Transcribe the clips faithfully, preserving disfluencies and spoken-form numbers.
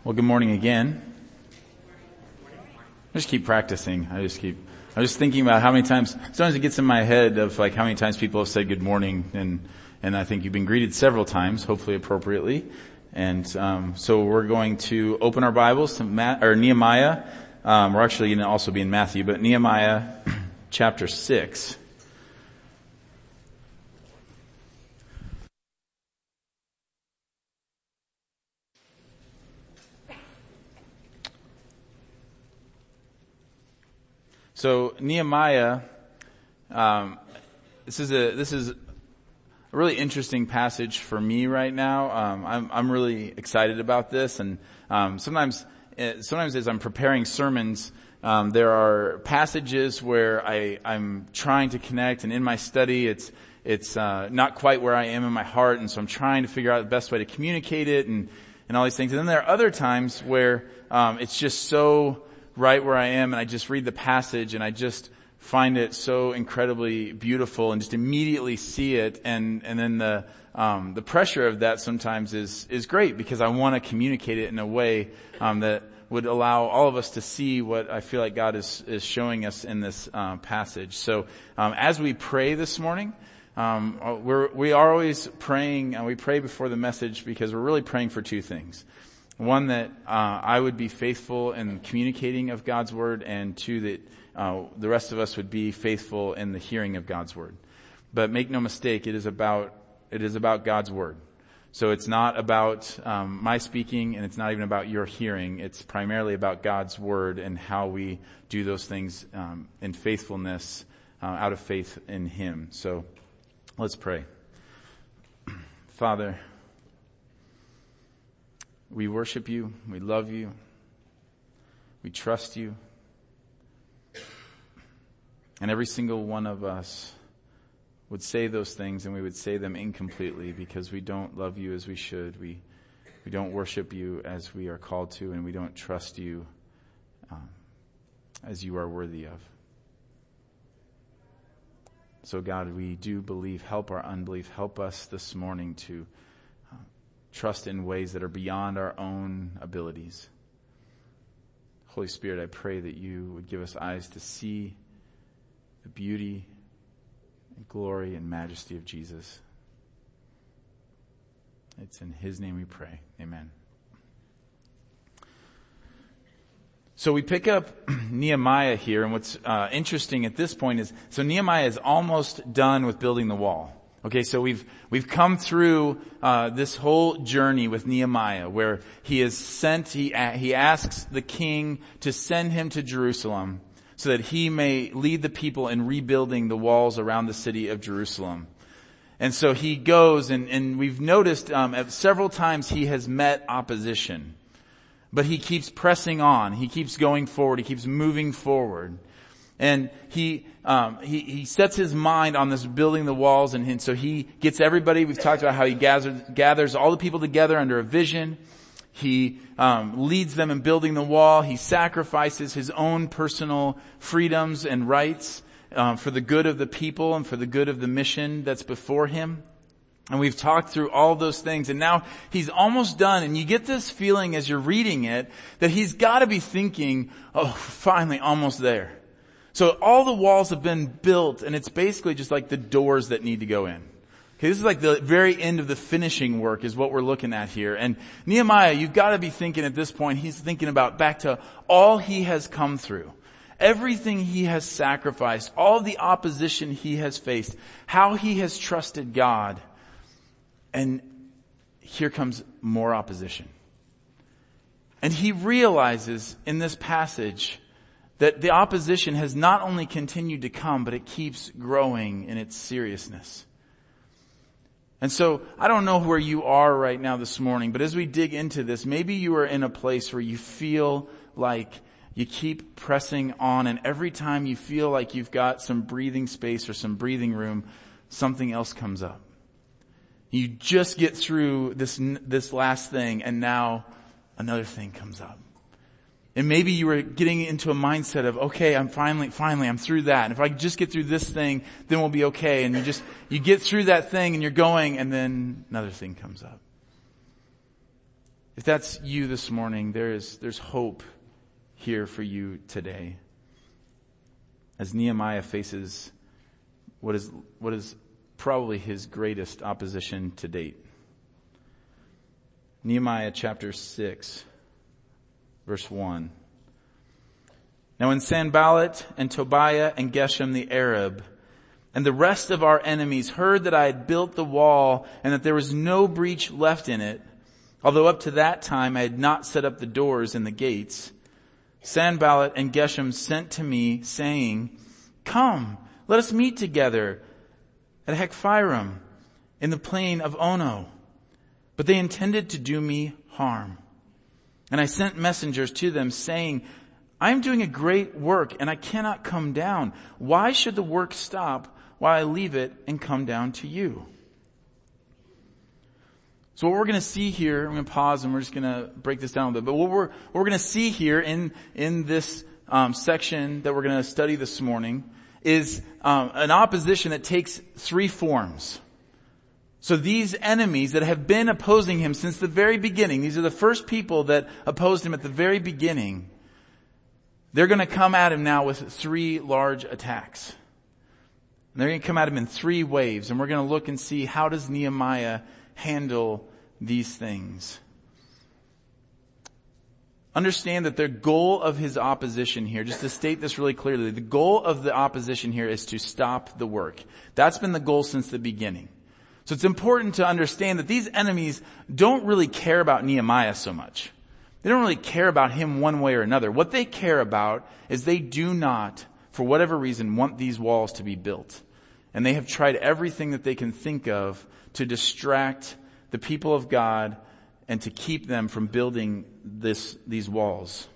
Well, good morning again. I just keep practicing. I just keep, I was thinking about how many times, sometimes it gets in my head of like how many times people have said good morning, and, and I think you've been greeted several times, hopefully appropriately. And, um, so we're going to open our Bibles to Ma- or Nehemiah. Um, we're actually going to also be in Matthew, but Nehemiah chapter six. So Nehemiah, um, this is a this is a really interesting passage for me right now. Um, I'm I'm really excited about this, and um, sometimes sometimes as I'm preparing sermons, um, there are passages where I I'm trying to connect, and in my study, it's it's uh, not quite where I am in my heart, and so I'm trying to figure out the best way to communicate it, and and all these things. And then there are other times where um, it's just so right where I am, and I just read the passage and I just find it so incredibly beautiful and just immediately see it, and and then the um the pressure of that sometimes is is great because I want to communicate it in a way um that would allow all of us to see what I feel like God is is showing us in this uh, passage. So um as we pray this morning, um we're we are always praying, and we pray before the message because we're really praying for two things. One, that uh, I would be faithful in communicating of God's word, and two, that uh, the rest of us would be faithful in the hearing of God's word. But make no mistake, it is about it is about God's word. So it's not about um, my speaking, and it's not even about your hearing. It's primarily about God's word and how we do those things um, in faithfulness, uh, out of faith in Him. So let's pray. Father, we worship you, we love you, we trust you, and every single one of us would say those things, and we would say them incompletely because we don't love you as we should. We we don't worship you as we are called to, and we don't trust you um, as you are worthy of. So God, we do believe. Help our unbelief. Help us this morning to trust in ways that are beyond our own abilities. Holy Spirit, I pray that you would give us eyes to see the beauty and glory and majesty of Jesus. It's in His name we pray. Amen. So we pick up Nehemiah here, and what's uh, interesting at this point is, so Nehemiah is almost done with building the wall. Okay, so we've, we've come through, uh, this whole journey with Nehemiah where he is sent, he, he asks the king to send him to Jerusalem so that he may lead the people in rebuilding the walls around the city of Jerusalem. And so he goes, and, and we've noticed, um, several times he has met opposition, but he keeps pressing on. He keeps going forward. He keeps moving forward. And he, um, he, he sets his mind on this building the walls, and, and so he gets everybody. We've talked about how he gathers, gathers all the people together under a vision. He, um, leads them in building the wall. He sacrifices his own personal freedoms and rights, um, for the good of the people and for the good of the mission that's before him. And we've talked through all those things, and now he's almost done, and you get this feeling as you're reading it that he's got to be thinking, oh, finally, almost there. So all the walls have been built, and it's basically just like the doors that need to go in. Okay, this is like the very end of the finishing work is what we're looking at here. And Nehemiah, you've got to be thinking at this point, he's thinking about back to all he has come through. Everything he has sacrificed, all the opposition he has faced, how he has trusted God. And here comes more opposition. And he realizes in this passage that the opposition has not only continued to come, but it keeps growing in its seriousness. And so, I don't know where you are right now this morning, but as we dig into this, maybe you are in a place where you feel like you keep pressing on, and every time you feel like you've got some breathing space or some breathing room, something else comes up. You just get through this, this last thing, and now another thing comes up. And maybe you were getting into a mindset of, okay, I'm finally, finally, I'm through that. And if I just get through this thing, then we'll be okay. And you just, you get through that thing and you're going, and then another thing comes up. If that's you this morning, there is, there's hope here for you today. As Nehemiah faces what is, what is probably his greatest opposition to date. Nehemiah chapter six, verse one. Now when Sanballat and Tobiah and Geshem the Arab and the rest of our enemies heard that I had built the wall and that there was no breach left in it, although up to that time I had not set up the doors and the gates, Sanballat and Geshem sent to me saying, "Come, let us meet together at Hephairim in the plain of Ono." But they intended to do me harm. And I sent messengers to them saying, "I am doing a great work and I cannot come down. Why should the work stop while I leave it and come down to you?" So what we're going to see here, I'm going to pause and we're just going to break this down a bit. But what we're, what we're going to see here in, in this um, section that we're going to study this morning is um, an opposition that takes three forms. So these enemies that have been opposing him since the very beginning, these are the first people that opposed him at the very beginning, they're going to come at him now with three large attacks. And they're going to come at him in three waves. And we're going to look and see, how does Nehemiah handle these things? Understand that the goal of his opposition here, just to state this really clearly, the goal of the opposition here is to stop the work. That's been the goal since the beginning. So it's important to understand that these enemies don't really care about Nehemiah so much. They don't really care about him one way or another. What they care about is they do not, for whatever reason, want these walls to be built. And they have tried everything that they can think of to distract the people of God and to keep them from building this, these walls.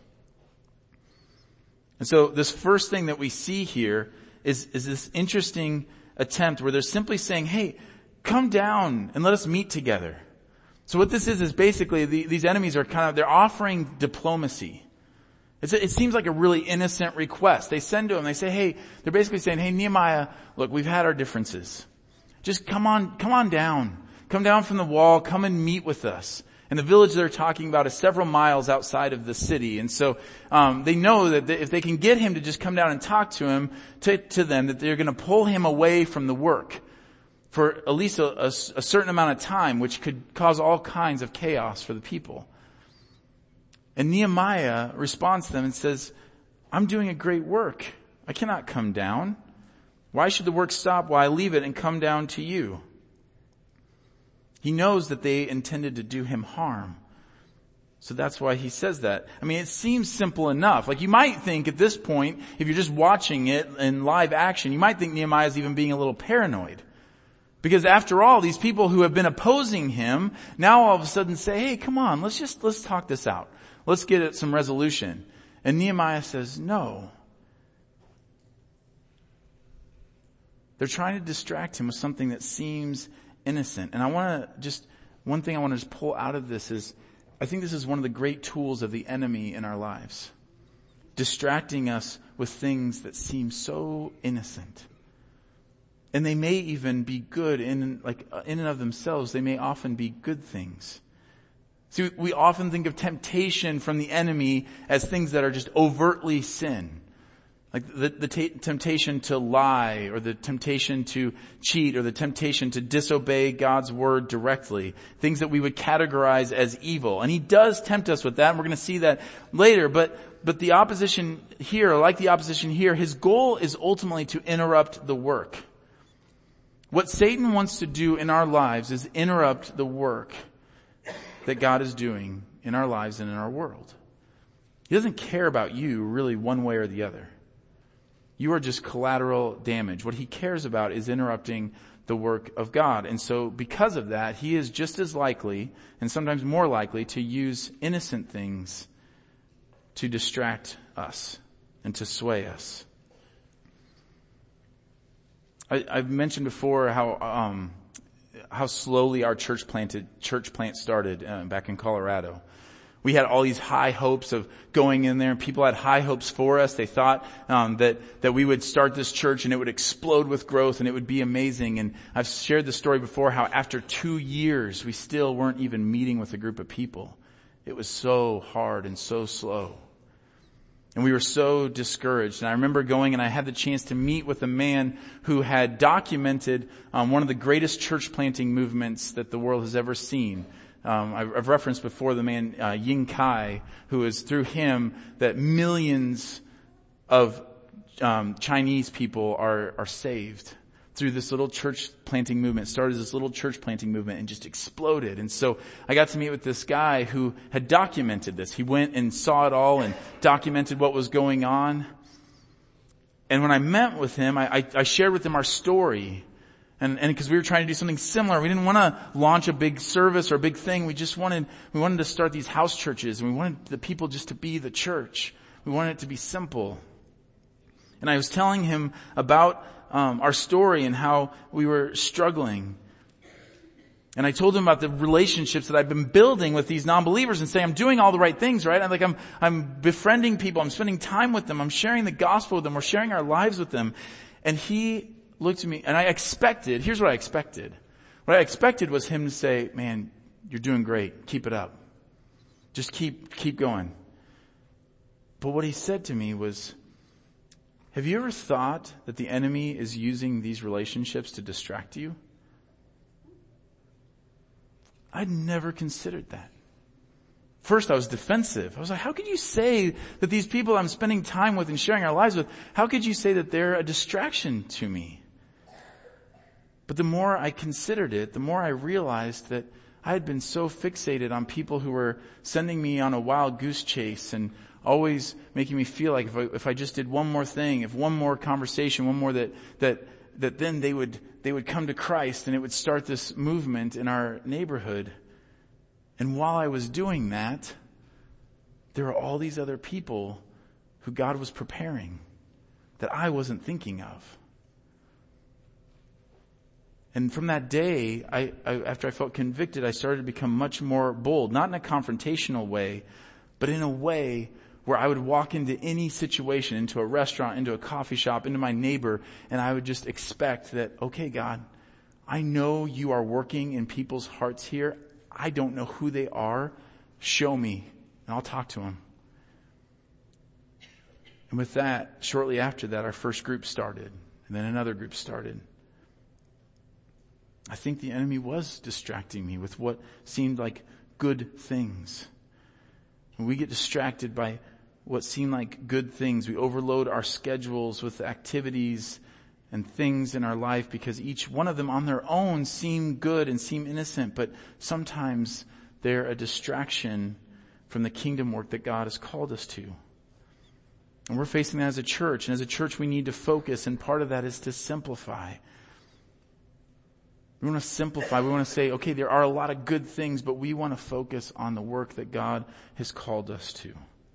And so this first thing that we see here is, is this interesting attempt where they're simply saying, "Hey, come down and let us meet together." So what this is, is basically the, these enemies are kind of, they're offering diplomacy. It's a, it seems like a really innocent request. They send to him, they say, hey, they're basically saying, "Hey, Nehemiah, look, we've had our differences. Just come on, come on down. Come down from the wall, come and meet with us." And the village they're talking about is several miles outside of the city. And so, um, they know that if they can get him to just come down and talk to him, to, to them, that they're going to pull him away from the work for at least a, a, a certain amount of time, which could cause all kinds of chaos for the people. And Nehemiah responds to them and says, "I'm doing a great work. I cannot come down. Why should the work stop while I leave it and come down to you?" He knows that they intended to do him harm. So that's why he says that. I mean, it seems simple enough. Like, you might think at this point, if you're just watching it in live action, you might think Nehemiah is even being a little paranoid. Because after all, these people who have been opposing him now all of a sudden say, "Hey, come on, let's just, let's talk this out. Let's get at some resolution." And Nehemiah says, no. They're trying to distract him with something that seems innocent. And I want to just, one thing I want to just pull out of this is, I think this is one of the great tools of the enemy in our lives. Distracting us with things that seem so innocent. And they may even be good in, like, in and of themselves. They may often be good things. See, we often think of temptation from the enemy as things that are just overtly sin. Like the, the t- temptation to lie, or the temptation to cheat, or the temptation to disobey God's word directly. Things that we would categorize as evil. And he does tempt us with that, and we're going to see that later. But, but the opposition here, like the opposition here, his goal is ultimately to interrupt the work. What Satan wants to do in our lives is interrupt the work that God is doing in our lives and in our world. He doesn't care about you really one way or the other. You are just collateral damage. What he cares about is interrupting the work of God. And so because of that, he is just as likely, and sometimes more likely, to use innocent things to distract us and to sway us. I, I've mentioned before how um, how slowly our church planted church plant started uh, back in Colorado. We had all these high hopes of going in there, and people had high hopes for us. They thought um, that that we would start this church and it would explode with growth and it would be amazing. And I've shared the story before how after two years we still weren't even meeting with a group of people. It was so hard and so slow. And we were so discouraged. And I remember going and I had the chance to meet with a man who had documented um, one of the greatest church planting movements that the world has ever seen. Um, I've, I've referenced before the man uh, Ying Kai, who is through him that millions of um, Chinese people are are saved through this little church planting movement. It started as this little church planting movement and just exploded. And so I got to meet with this guy who had documented this. He went and saw it all and documented what was going on. And when I met with him, I, I, I shared with him our story. And, and cause we were trying to do something similar. We didn't want to launch a big service or a big thing. We just wanted, we wanted to start these house churches, and we wanted the people just to be the church. We wanted it to be simple. And I was telling him about Um, our story and how we were struggling. And I told him about the relationships that I've been building with these non-believers and say, I'm doing all the right things, right? I'm like, I'm, I'm befriending people. I'm spending time with them. I'm sharing the gospel with them. We're sharing our lives with them. And he looked at me and I expected, here's what I expected. What I expected was him to say, man, you're doing great. Keep it up. Just keep, keep going. But what he said to me was, have you ever thought that the enemy is using these relationships to distract you? I'd never considered that. First, I was defensive. I was like, how could you say that these people I'm spending time with and sharing our lives with, how could you say that they're a distraction to me? But the more I considered it, the more I realized that I had been so fixated on people who were sending me on a wild goose chase and always making me feel like if I, if I just did one more thing, if one more conversation, one more that, that, that then they would, they would come to Christ and it would start this movement in our neighborhood. And while I was doing that, there were all these other people who God was preparing that I wasn't thinking of. And from that day, I, I, after I felt convicted, I started to become much more bold, not in a confrontational way, but in a way where I would walk into any situation, into a restaurant, into a coffee shop, into my neighbor, and I would just expect that, okay, God, I know you are working in people's hearts here. I don't know who they are. Show me, and I'll talk to them. And with that, shortly after that, our first group started, and then another group started. I think the enemy was distracting me with what seemed like good things. When we get distracted by what seem like good things, we overload our schedules with activities and things in our life because each one of them on their own seem good and seem innocent, but sometimes they're a distraction from the kingdom work that God has called us to. And we're facing that as a church, and as a church we need to focus, and part of that is to simplify. We want to simplify. We want to say, okay, there are a lot of good things, but we want to focus on the work that God has called us to.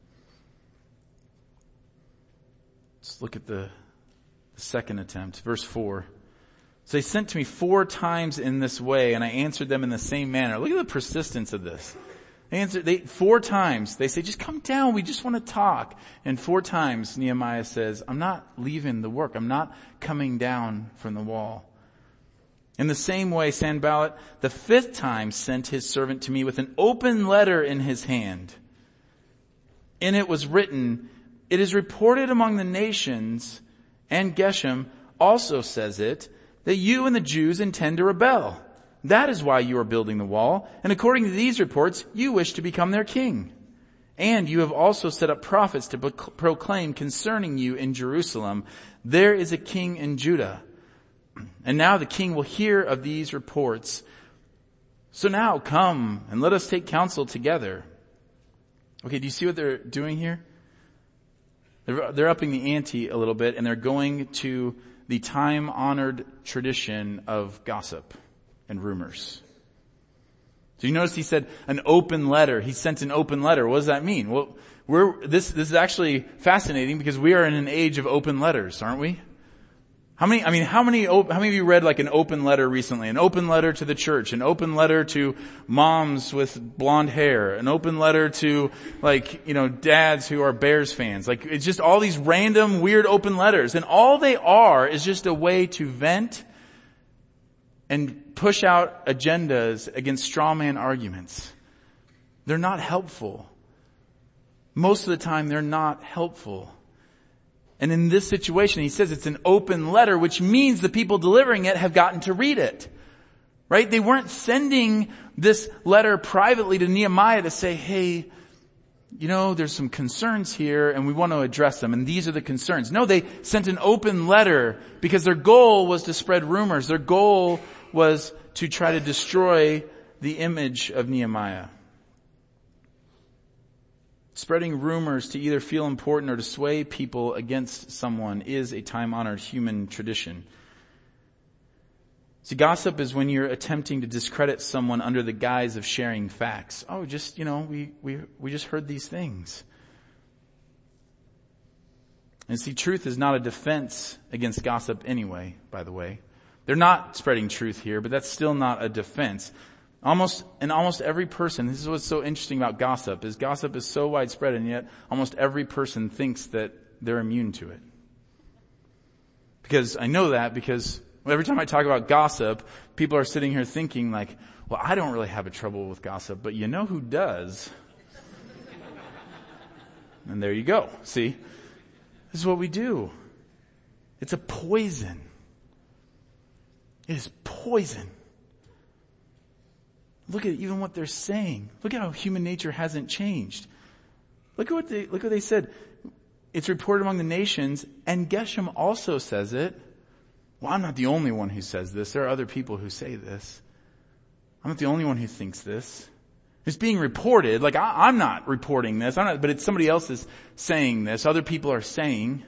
Let's look at the, the second attempt, verse four. So they sent to me four times in this way, and I answered them in the same manner. Look at the persistence of this. They answered, they, four times, they say, just come down, we just want to talk. And four times Nehemiah says, I'm not leaving the work. I'm not coming down from the wall. In the same way, Sanballat the fifth time sent his servant to me with an open letter in his hand. In it was written, it is reported among the nations, and Geshem also says it, that you and the Jews intend to rebel. That is why you are building the wall, and according to these reports, you wish to become their king. And you have also set up prophets to proclaim concerning you in Jerusalem, there is a king in Judah. And now the king will hear of these reports. So now come and let us take counsel together. Okay, do you see what they're doing here? They're, they're upping the ante a little bit, and they're going to the time-honored tradition of gossip and rumors. So you notice he said an open letter. He sent an open letter. What does that mean? Well, we're, this, this is actually fascinating because we are in an age of open letters, aren't we? How many, I mean, how many, how many of you read like an open letter recently? An open letter to the church, an open letter to moms with blonde hair, an open letter to like, you know, dads who are Bears fans. Like it's just all these random weird open letters. And all they are is just a way to vent and push out agendas against straw man arguments. They're not helpful. Most of the time, they're not helpful. And in this situation, he says it's an open letter, which means the people delivering it have gotten to read it. Right? They weren't sending this letter privately to Nehemiah to say, hey, you know, there's some concerns here and we want to address them, and these are the concerns. No, they sent an open letter because their goal was to spread rumors. Their goal was to try to destroy the image of Nehemiah. Spreading rumors to either feel important or to sway people against someone is a time-honored human tradition. See, gossip is when you're attempting to discredit someone under the guise of sharing facts. Oh, just, you know, we, we, we just heard these things. And see, truth is not a defense against gossip anyway, by the way. They're not spreading truth here, but that's still not a defense. Almost, and almost every person, this is what's so interesting about gossip, is gossip is so widespread and yet almost every person thinks that they're immune to it. Because I know that because every time I talk about gossip, people are sitting here thinking like, well, I don't really have a trouble with gossip, but you know who does? And there you go. See? This is what we do. It's a poison. It is poison. Look at even what they're saying. Look at how human nature hasn't changed. Look at what they, look what they said. It's reported among the nations, and Geshem also says it. Well, I'm not the only one who says this. There are other people who say this. I'm not the only one who thinks this. It's being reported. Like, I, I'm not reporting this. I'm not, but it's somebody else is saying this. Other people are saying.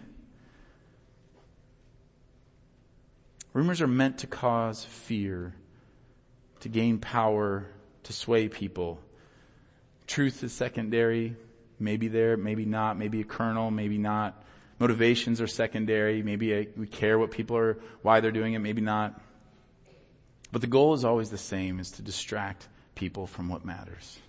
Rumors are meant to cause fear, to gain power, to sway people. Truth is secondary. Maybe there, maybe not. Maybe a kernel, maybe not. Motivations are secondary. Maybe a, we care what people are, why they're doing it, maybe not. But the goal is always the same, is to distract people from what matters.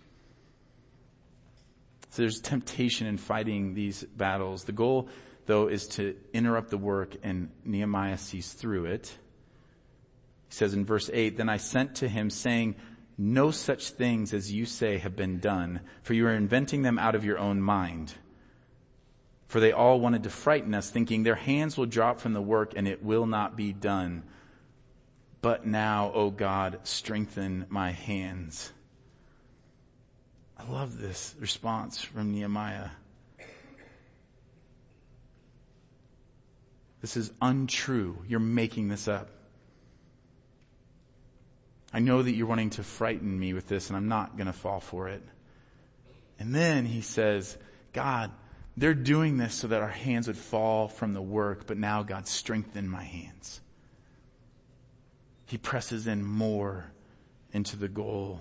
So there's temptation in fighting these battles. The goal, though, is to interrupt the work, and Nehemiah sees through it. He says in verse eight, then I sent to him saying, no such things as you say have been done, for you are inventing them out of your own mind. For they all wanted to frighten us, thinking their hands will drop from the work and it will not be done. But now, O God, strengthen my hands. I love this response from Nehemiah. This is untrue. You're making this up. I know that you're wanting to frighten me with this, and I'm not going to fall for it. And then he says, God, they're doing this so that our hands would fall from the work, but now God, strengthen my hands. He presses in more into the goal.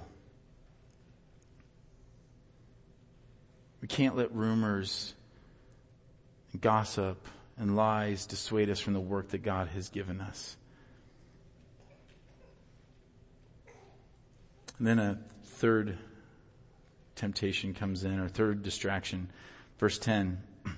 We can't let rumors and gossip and lies dissuade us from the work that God has given us. And then a third temptation comes in, or third distraction. Verse ten.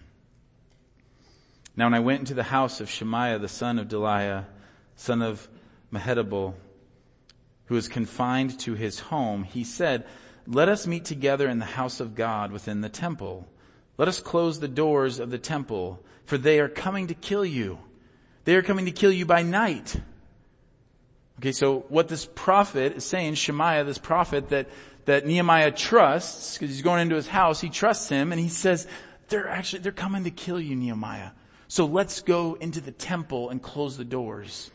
Now when I went into the house of Shemaiah, the son of Delaiah, son of Mehetabel, who was confined to his home, he said, let us meet together in the house of God within the temple. Let us close the doors of the temple, for they are coming to kill you. They are coming to kill you by night. Okay, so what this prophet is saying, Shemaiah, this prophet that, that Nehemiah trusts, because he's going into his house, he trusts him, and he says, they're actually, they're coming to kill you, Nehemiah. So let's go into the temple and close the doors.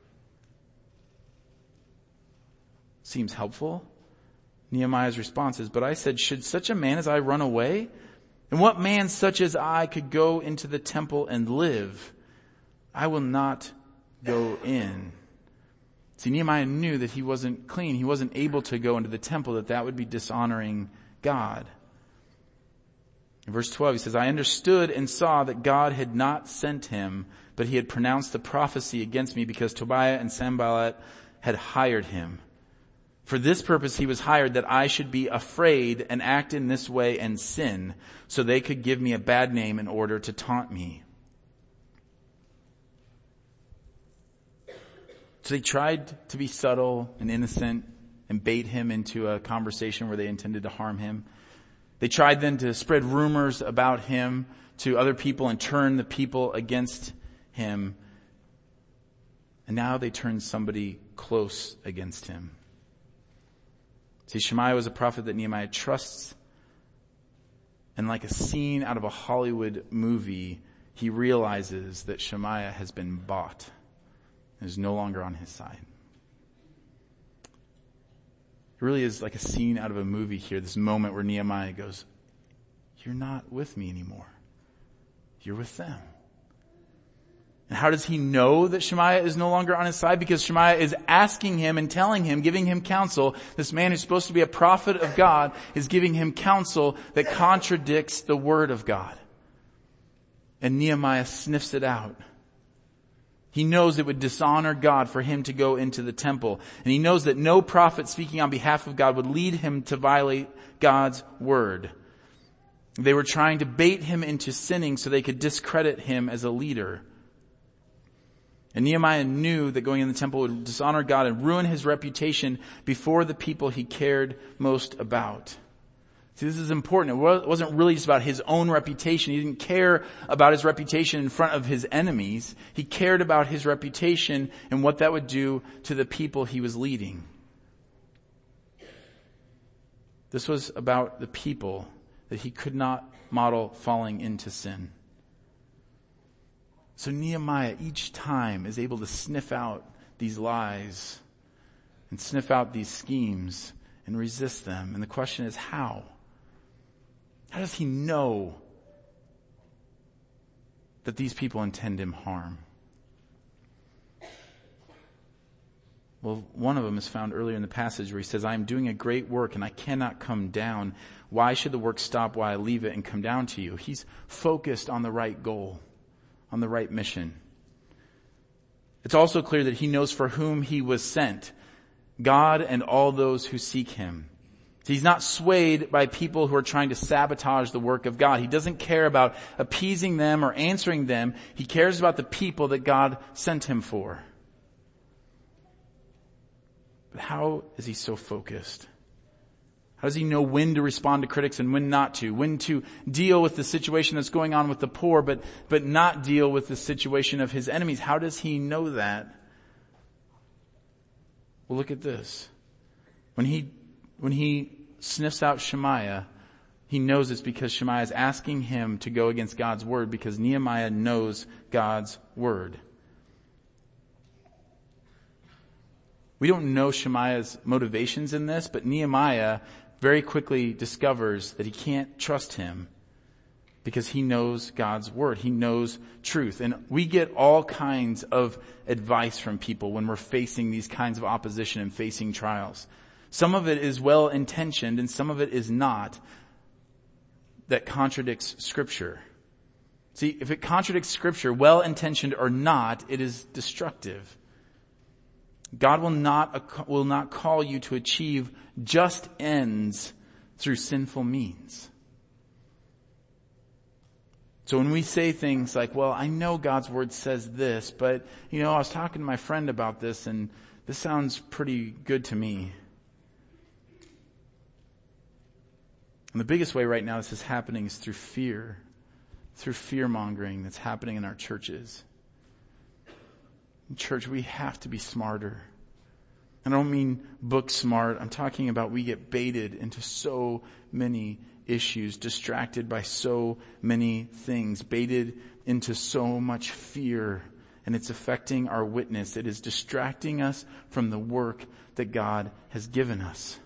Seems helpful. Nehemiah's response is, but I said, should such a man as I run away? And what man such as I could go into the temple and live? I will not go in. See, Nehemiah knew that he wasn't clean. He wasn't able to go into the temple, that that would be dishonoring God. In verse twelve, he says, I understood and saw that God had not sent him, but he had pronounced the prophecy against me because Tobiah and Sanballat had hired him. For this purpose he was hired, that I should be afraid and act in this way and sin, so they could give me a bad name in order to taunt me. So they tried to be subtle and innocent and bait him into a conversation where they intended to harm him. They tried then to spread rumors about him to other people and turn the people against him. And now they turned somebody close against him. See, Shemaiah was a prophet that Nehemiah trusts. And like a scene out of a Hollywood movie, he realizes that Shemaiah has been bought and is no longer on his side. It really is like a scene out of a movie here, this moment where Nehemiah goes, you're not with me anymore. You're with them. And how does he know that Shemaiah is no longer on his side? Because Shemaiah is asking him and telling him, giving him counsel. This man who's supposed to be a prophet of God is giving him counsel that contradicts the word of God. And Nehemiah sniffs it out. He knows it would dishonor God for him to go into the temple. And he knows that no prophet speaking on behalf of God would lead him to violate God's word. They were trying to bait him into sinning so they could discredit him as a leader. And Nehemiah knew that going in the temple would dishonor God and ruin his reputation before the people he cared most about. See, this is important. It wasn't really just about his own reputation. He didn't care about his reputation in front of his enemies. He cared about his reputation and what that would do to the people he was leading. This was about the people that he could not model falling into sin. So Nehemiah each time is able to sniff out these lies and sniff out these schemes and resist them. And the question is how? How does he know that these people intend him harm? Well, one of them is found earlier in the passage where he says, I am doing a great work and I cannot come down. Why should the work stop while I leave it and come down to you? He's focused on the right goal, on the right mission. It's also clear that he knows for whom he was sent, God and all those who seek him. He's not swayed by people who are trying to sabotage the work of God. He doesn't care about appeasing them or answering them. He cares about the people that God sent him for. But how is he so focused? How does he know when to respond to critics and when not to? When to deal with the situation that's going on with the poor, but, but not deal with the situation of his enemies? How does he know that? Well, look at this. When he, when he sniffs out Shemaiah, he knows it's because Shemaiah is asking him to go against God's word because Nehemiah knows God's word. We don't know Shemaiah's motivations in this, but Nehemiah very quickly discovers that he can't trust him because he knows God's word. He knows truth. And we get all kinds of advice from people when we're facing these kinds of opposition and facing trials. Some of it is well-intentioned and some of it is not, that contradicts Scripture. See, if it contradicts Scripture, well-intentioned or not, it is destructive. God will not, will not call you to achieve just ends through sinful means. So when we say things like, well, I know God's word says this, but, you know, I was talking to my friend about this and this sounds pretty good to me. And the biggest way right now this is happening is through fear, through fear-mongering that's happening in our churches. In church, we have to be smarter. I don't mean book smart. I'm talking about we get baited into so many issues, distracted by so many things, baited into so much fear, and it's affecting our witness. It is distracting us from the work that God has given us.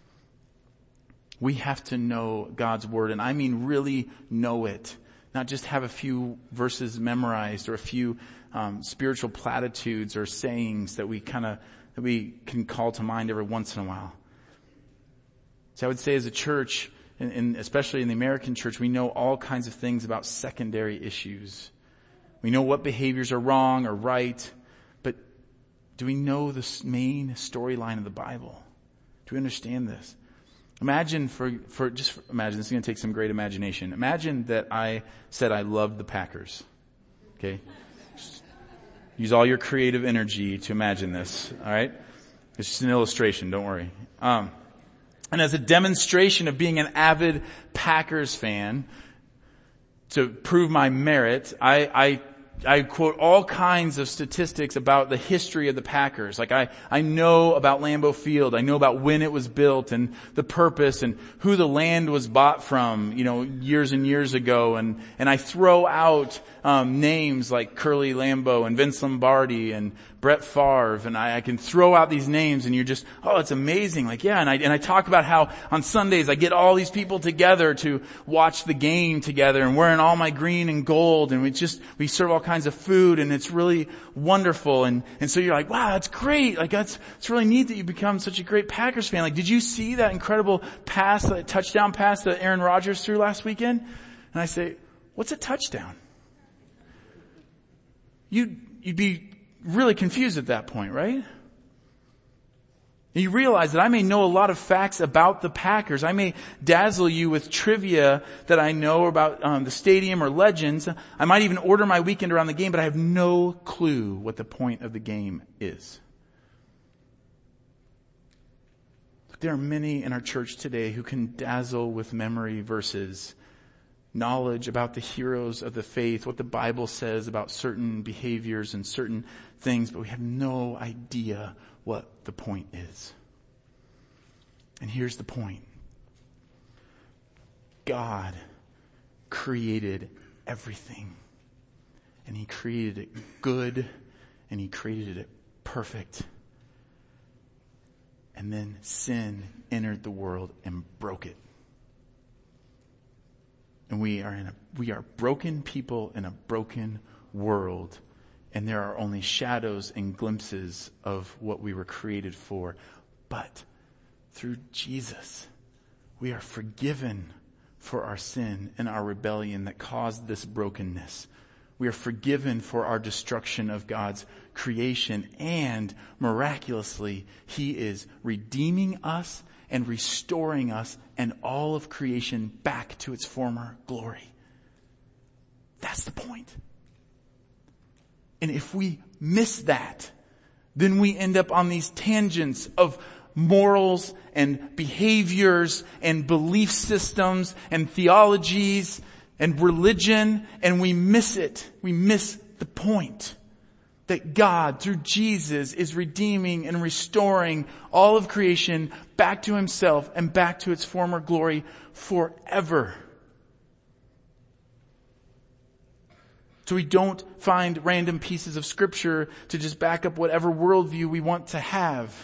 We have to know God's word, and I mean really know it. Not just have a few verses memorized or a few um, spiritual platitudes or sayings that we kind of that we can call to mind every once in a while. So I would say as a church, and, and especially in the American church, we know all kinds of things about secondary issues. We know what behaviors are wrong or right, but do we know the main storyline of the Bible? Do we understand this? Imagine for, for, just for, imagine, this is going to take some great imagination. Imagine that I said I loved the Packers. Okay? Just use all your creative energy to imagine this. Alright? It's just an illustration, don't worry. Um, and as a demonstration of being an avid Packers fan, to prove my merit, I, I I quote all kinds of statistics about the history of the Packers. Like I, I know about Lambeau Field. I know about when it was built and the purpose and who the land was bought from, you know, years and years ago. And, and I throw out, um, names like Curly Lambeau and Vince Lombardi and Brett Favre. And I, I can throw out these names and you're just, oh, it's amazing. Like, yeah. And I, and I talk about how on Sundays I get all these people together to watch the game together and wearing all my green and gold. And we just, we serve all kinds of food and it's really wonderful. And, and so you're like, wow, that's great. Like that's, it's really neat that you become such a great Packers fan. Like, did you see that incredible pass, that touchdown pass that Aaron Rodgers threw last weekend? And I say, what's a touchdown? You'd, you'd be really confused at that point, right? And you realize that I may know a lot of facts about the Packers. I may dazzle you with trivia that I know about um, the stadium or legends. I might even order my weekend around the game, but I have no clue what the point of the game is. There are many in our church today who can dazzle with memory verses, knowledge about the heroes of the faith, what the Bible says about certain behaviors and certain things, but we have no idea what the point is. And here's the point. God created everything. And He created it good, and He created it perfect. And then sin entered the world and broke it. And we are in a, we are broken people in a broken world. And there are only shadows and glimpses of what we were created for. But through Jesus, we are forgiven for our sin and our rebellion that caused this brokenness. We are forgiven for our destruction of God's creation. And miraculously, He is redeeming us and restoring us and all of creation back to its former glory. That's the point. And if we miss that, then we end up on these tangents of morals and behaviors and belief systems and theologies and religion, and we miss it. We miss the point that God, through Jesus, is redeeming and restoring all of creation back to Himself and back to its former glory forever. So we don't find random pieces of scripture to just back up whatever worldview we want to have.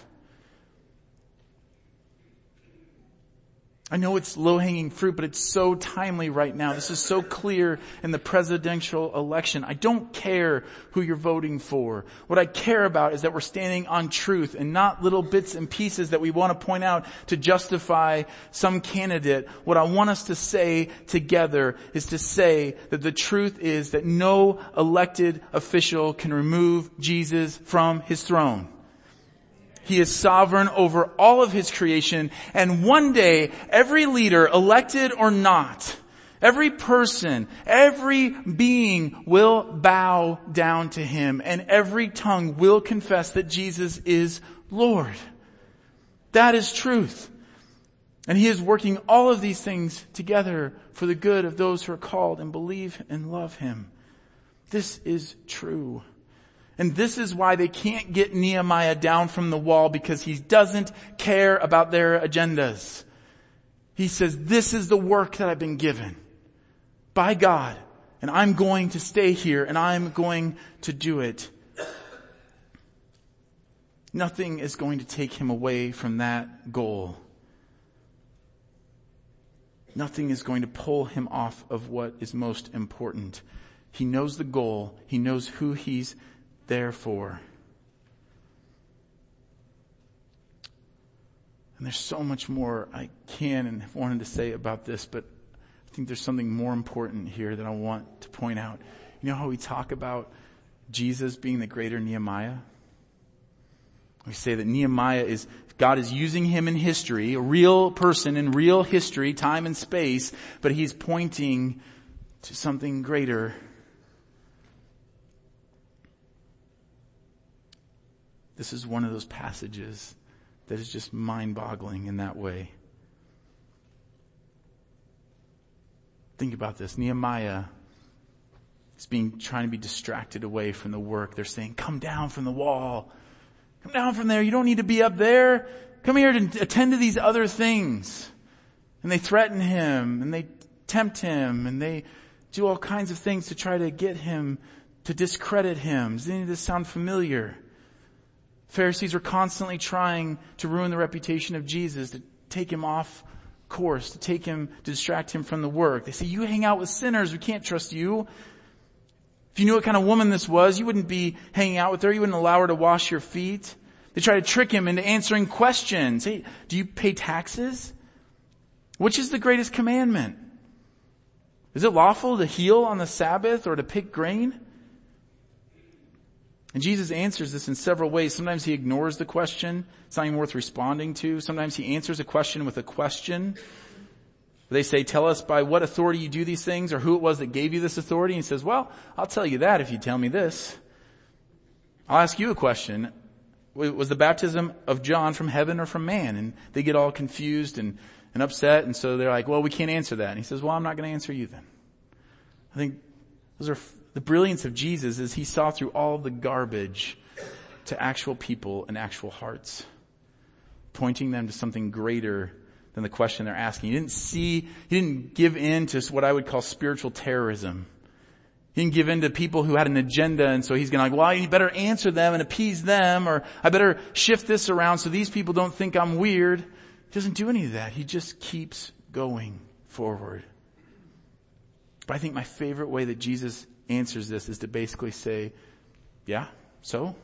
I know it's low-hanging fruit, but it's so timely right now. This is so clear in the presidential election. I don't care who you're voting for. What I care about is that we're standing on truth and not little bits and pieces that we want to point out to justify some candidate. What I want us to say together is to say that the truth is that no elected official can remove Jesus from His throne. He is sovereign over all of His creation, and one day, every leader, elected or not, every person, every being will bow down to Him, and every tongue will confess that Jesus is Lord. That is truth. And He is working all of these things together for the good of those who are called and believe and love Him. This is true. And this is why they can't get Nehemiah down from the wall, because he doesn't care about their agendas. He says, this is the work that I've been given by God, and I'm going to stay here and I'm going to do it. Nothing is going to take him away from that goal. Nothing is going to pull him off of what is most important. He knows the goal. He knows who he's Therefore, and there's so much more I can and have wanted to say about this, but I think there's something more important here that I want to point out. You know how we talk about Jesus being the greater Nehemiah? We say that Nehemiah is, God is using him in history, a real person in real history, time and space, but He's pointing to something greater. This is one of those passages that is just mind-boggling in that way. Think about this. Nehemiah is being, trying to be distracted away from the work. They're saying, come down from the wall. Come down from there. You don't need to be up there. Come here to attend to these other things. And they threaten him and they tempt him and they do all kinds of things to try to get him, to discredit him. Does any of this sound familiar? Pharisees were constantly trying to ruin the reputation of Jesus, to take him off course, to take him, to distract him from the work. They say, you hang out with sinners. We can't trust you. If you knew what kind of woman this was, you wouldn't be hanging out with her. You wouldn't allow her to wash your feet. They try to trick him into answering questions. Hey, do you pay taxes? Which is the greatest commandment? Is it lawful to heal on the Sabbath or to pick grain? And Jesus answers this in several ways. Sometimes he ignores the question. It's not even worth responding to. Sometimes he answers a question with a question. They say, tell us by what authority you do these things, or who it was that gave you this authority. And he says, well, I'll tell you that if you tell me this. I'll ask you a question. Was the baptism of John from heaven or from man? And they get all confused and, and upset. And so they're like, well, we can't answer that. And he says, well, I'm not going to answer you then. I think those are the brilliance of Jesus is he saw through all the garbage to actual people and actual hearts, pointing them to something greater than the question they're asking. He didn't see, he didn't give in to what I would call spiritual terrorism. He didn't give in to people who had an agenda, and so he's going to like, well, you better answer them and appease them, or I better shift this around so these people don't think I'm weird. He doesn't do any of that. He just keeps going forward. But I think my favorite way that Jesus answers this is to basically say, yeah, so?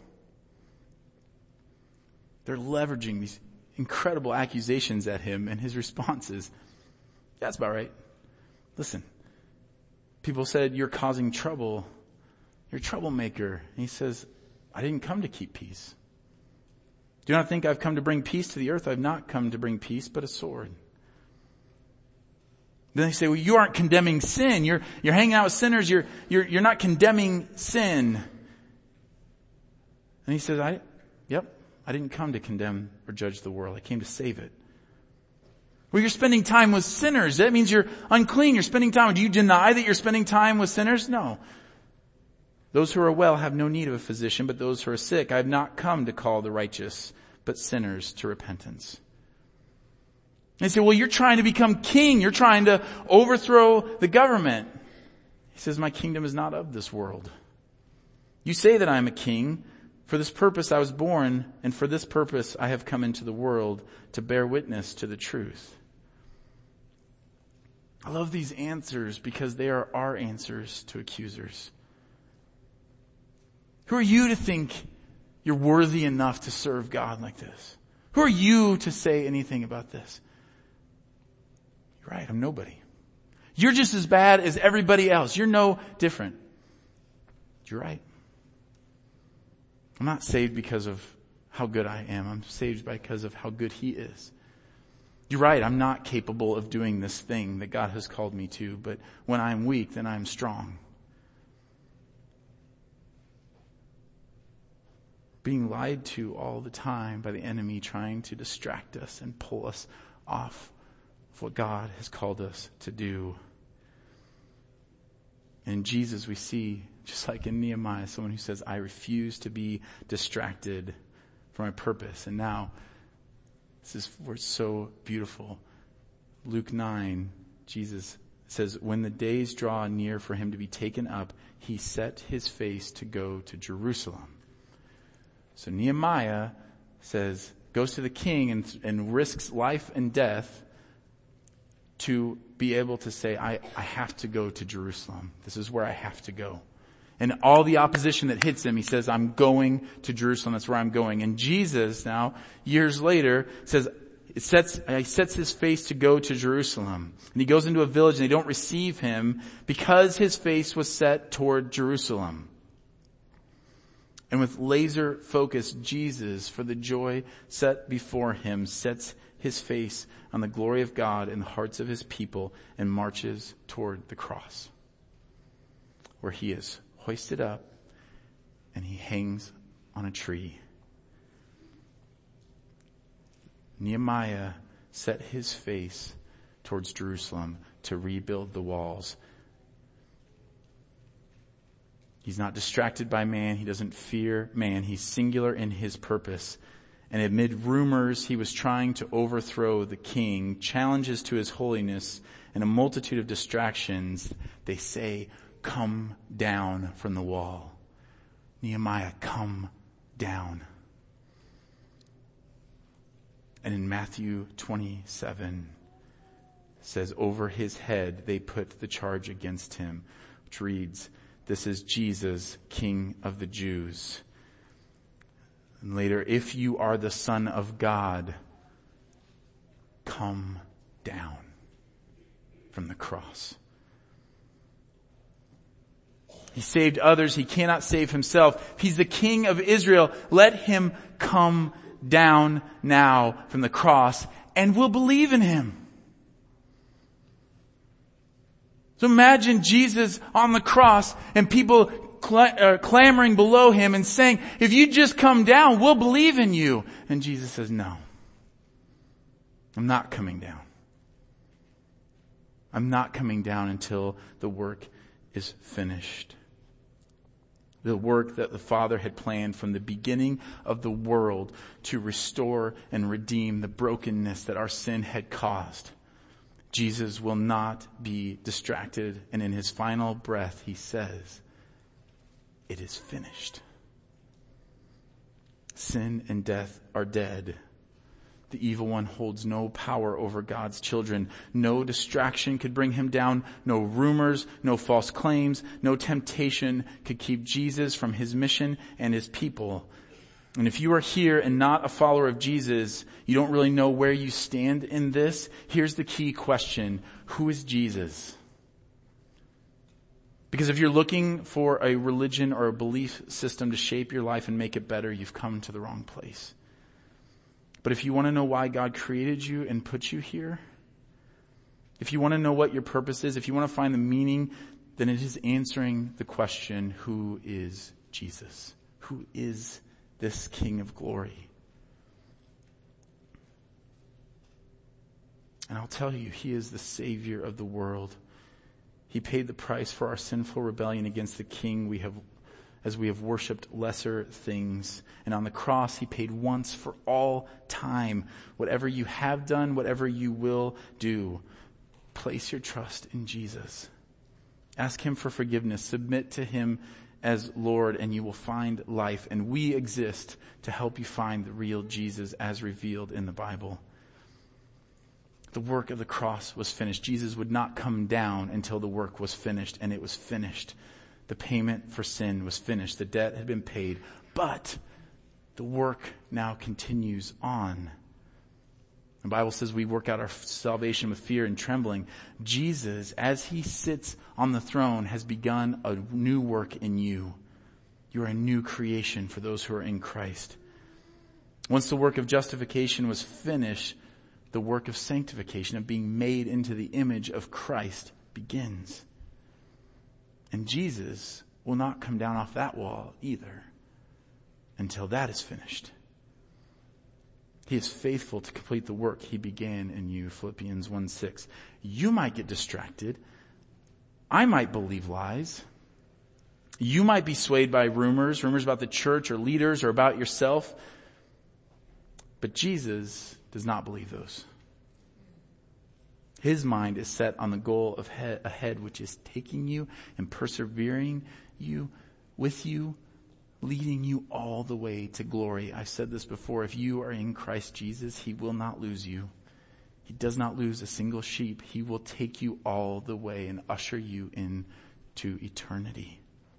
They're leveraging these incredible accusations at him, and his response is, yeah, that's about right. Listen, people said, you're causing trouble. You're a troublemaker. And he says, I didn't come to keep peace. Do not think I've come to bring peace to the earth. I've not come to bring peace, but a sword. Then they say, well, you aren't condemning sin. You're, you're hanging out with sinners. You're, you're, you're not condemning sin. And he says, I, yep, I didn't come to condemn or judge the world. I came to save it. Well, you're spending time with sinners. That means you're unclean. You're spending time. Do you deny that you're spending time with sinners? No. Those who are well have no need of a physician, but those who are sick. I have not come to call the righteous, but sinners to repentance. They say, well, you're trying to become king. You're trying to overthrow the government. He says, my kingdom is not of this world. You say that I am a king. For this purpose I was born, and for this purpose I have come into the world, to bear witness to the truth. I love these answers because they are our answers to accusers. Who are you to think you're worthy enough to serve God like this? Who are you to say anything about this? You're right, I'm nobody. You're just as bad as everybody else. You're no different. You're right. I'm not saved because of how good I am. I'm saved because of how good he is. You're right, I'm not capable of doing this thing that God has called me to, but when I'm weak, then I'm strong. Being lied to all the time by the enemy, trying to distract us and pull us off of what God has called us to do. And in Jesus we see, just like in Nehemiah, someone who says, I refuse to be distracted from my purpose. And now, this is where it's so beautiful. Luke nine, Jesus says, when the days draw near for him to be taken up, he set his face to go to Jerusalem. So Nehemiah says, goes to the king and, and risks life and death to be able to say, I, I have to go to Jerusalem. This is where I have to go. And all the opposition that hits him, he says, I'm going to Jerusalem. That's where I'm going. And Jesus now, years later, says, it sets, he sets his face to go to Jerusalem. And he goes into a village and they don't receive him because his face was set toward Jerusalem. And with laser focus, Jesus, for the joy set before him, sets his face on the glory of God in the hearts of his people and marches toward the cross, where he is hoisted up and he hangs on a tree. Nehemiah set his face towards Jerusalem to rebuild the walls. He's not distracted by man. He doesn't fear man. He's singular in his purpose. And amid rumors, he was trying to overthrow the king, challenges to his holiness, and a multitude of distractions. They say, come down from the wall. Nehemiah, come down. And in Matthew twenty-seven, it says, over his head they put the charge against him, which reads, this is Jesus, King of the Jews. And later, if you are the Son of God, come down from the cross. He saved others. He cannot save himself. He's the King of Israel. Let him come down now from the cross, and we'll believe in him. So imagine Jesus on the cross and people cl- uh, clamoring below him and saying, if you just come down, we'll believe in you. And Jesus says, no, I'm not coming down. I'm not coming down until the work is finished. The work that the Father had planned from the beginning of the world to restore and redeem the brokenness that our sin had caused. Jesus will not be distracted, and in his final breath he says, it is finished. Sin and death are dead. The evil one holds no power over God's children. No distraction could bring him down. No rumors, no false claims, no temptation could keep Jesus from his mission and his people. And if you are here and not a follower of Jesus, you don't really know where you stand in this. Here's the key question. Who is Jesus? Because if you're looking for a religion or a belief system to shape your life and make it better, you've come to the wrong place. But if you want to know why God created you and put you here, if you want to know what your purpose is, if you want to find the meaning, then it is answering the question, who is Jesus? Who is this King of glory? And I'll tell you, he is the Savior of the world. He paid the price for our sinful rebellion against the King we have, as we have worshipped lesser things. And on the cross, he paid once for all time. Whatever you have done, whatever you will do, place your trust in Jesus. Ask him for forgiveness. Submit to him as Lord, and you will find life. And we exist to help you find the real Jesus as revealed in the Bible. The work of the cross was finished. Jesus would not come down until the work was finished, and it was finished. The payment for sin was finished. The debt had been paid, but the work now continues on. The Bible says we work out our salvation with fear and trembling. Jesus, as he sits on the throne, has begun a new work in you. You are a new creation for those who are in Christ. Once the work of justification was finished, the work of sanctification, of being made into the image of Christ, begins. And Jesus will not come down off that wall either until that is finished. He is faithful to complete the work he began in you, Philippians one six. You might get distracted. I might believe lies. You might be swayed by rumors, rumors about the church or leaders or about yourself. But Jesus does not believe those. His mind is set on the goal of he- ahead, which is taking you and persevering you with you, leading you all the way to glory. I've said this before. If you are in Christ Jesus, he will not lose you. He does not lose a single sheep. He will take you all the way and usher you into eternity.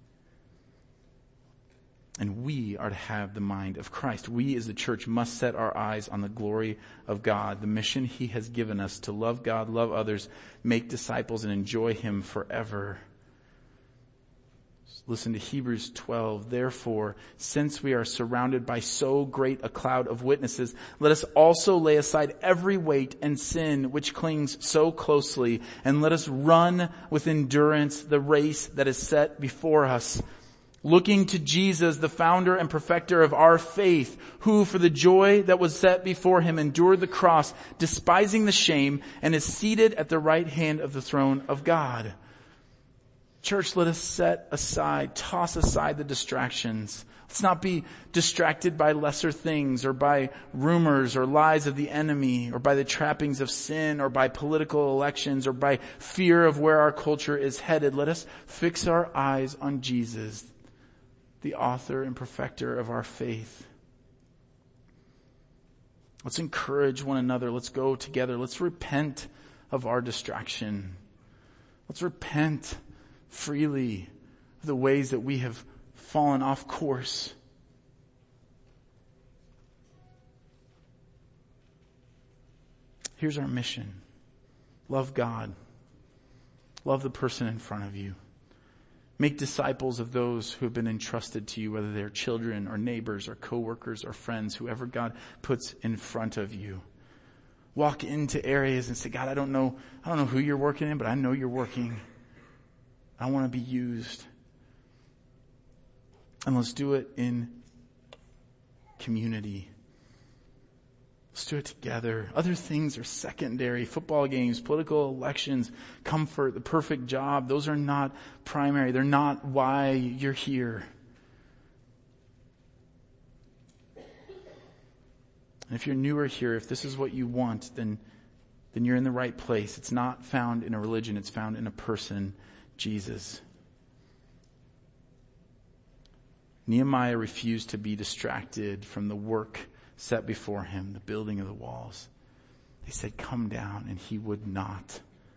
And we are to have the mind of Christ. We as the church must set our eyes on the glory of God, the mission he has given us to love God, love others, make disciples, and enjoy him forever. Listen to Hebrews twelve. Therefore, since we are surrounded by so great a cloud of witnesses, let us also lay aside every weight and sin which clings so closely, and let us run with endurance the race that is set before us. looking to Jesus, the founder and perfecter of our faith, who for the joy that was set before him endured the cross, despising the shame, and is seated at the right hand of the throne of God. Church, let us set aside, toss aside the distractions. Let's not be distracted by lesser things or by rumors or lies of the enemy or by the trappings of sin or by political elections or by fear of where our culture is headed. Let us fix our eyes on Jesus, the author and perfecter of our faith. Let's encourage one another. Let's go together. Let's repent of our distraction. Let's repent freely of the ways that we have fallen off course. Here's our mission. Love God. Love the person in front of you. Make disciples of those who have been entrusted to you, whether they're children or neighbors or coworkers or friends, whoever God puts in front of you. Walk into areas and say, God, I don't know, I don't know who you're working in, but I know you're working. I want to be used. And let's do it in community. Let's do it together. Other things are secondary. Football games, political elections, comfort, the perfect job. Those are not primary. They're not why you're here. And if you're newer here, if this is what you want, then, then you're in the right place. It's not found in a religion. It's found in a person, Jesus. Nehemiah refused to be distracted from the work set before him, the building of the walls. They said, come down, and he would not.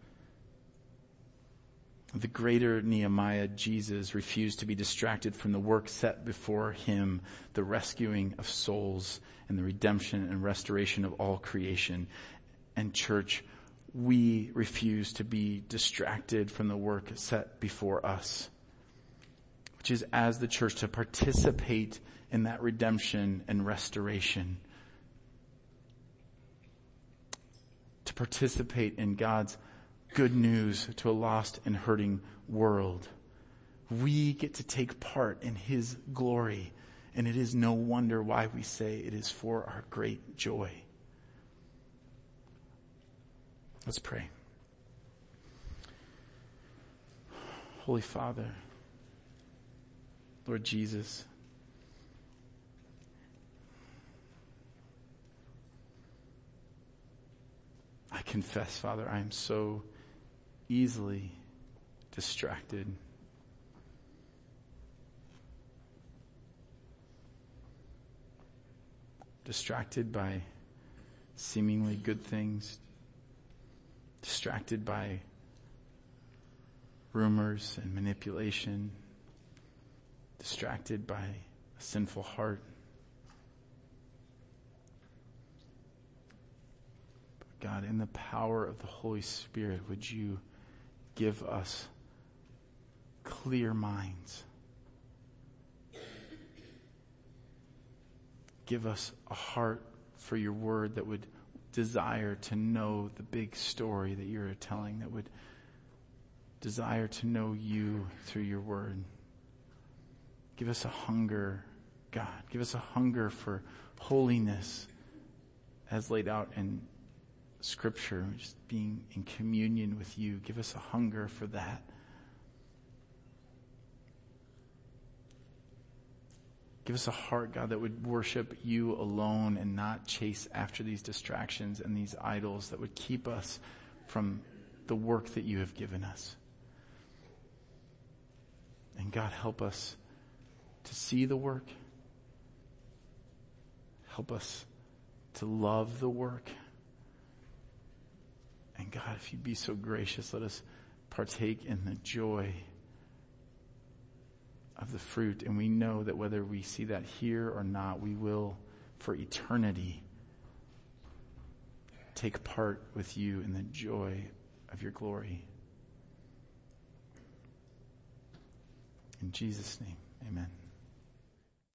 The greater Nehemiah, Jesus, refused to be distracted from the work set before him, the rescuing of souls and the redemption and restoration of all creation. And church, we refuse to be distracted from the work set before us, which is as the church to participate in that redemption and restoration. To participate in God's good news to a lost and hurting world. We get to take part in his glory, and it is no wonder why we say it is for our great joy. Let's pray. Holy Father, Lord Jesus, I confess, Father, I am so easily distracted. Distracted by seemingly good things. Distracted by rumors and manipulation. Distracted by a sinful heart. But God, in the power of the Holy Spirit, would you give us clear minds? Give us a heart for your word that would desire to know the big story that you're telling, that would desire to know you through your word. Give us a hunger, God. Give us a hunger for holiness as laid out in Scripture, just being in communion with you. Give us a hunger for that. Give us a heart, God, that would worship you alone and not chase after these distractions and these idols that would keep us from the work that you have given us. And God, help us to see the work. Help us to love the work. And God, if you'd be so gracious, let us partake in the joy of the fruit. And we know that whether we see that here or not, we will, for eternity, take part with you in the joy of your glory. In Jesus' name, amen.